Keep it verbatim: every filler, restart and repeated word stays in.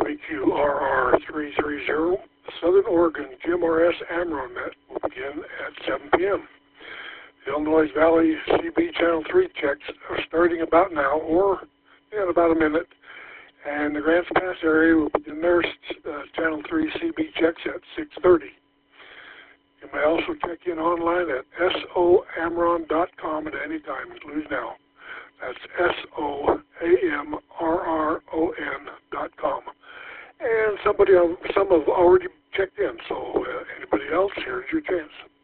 W Q R R three thirty, Southern Oregon Jim R S Amron Met will begin at seven p m The Illinois Valley C B Channel three checks are starting about now, or in about a minute, and the Grants Pass area will begin their uh, Channel three C B checks at six thirty. You may also check in online at S O amron dot com at any time, including now. That's S O A M R R O N dot com. And somebody, some have already checked in, so uh, anybody else, here's your chance.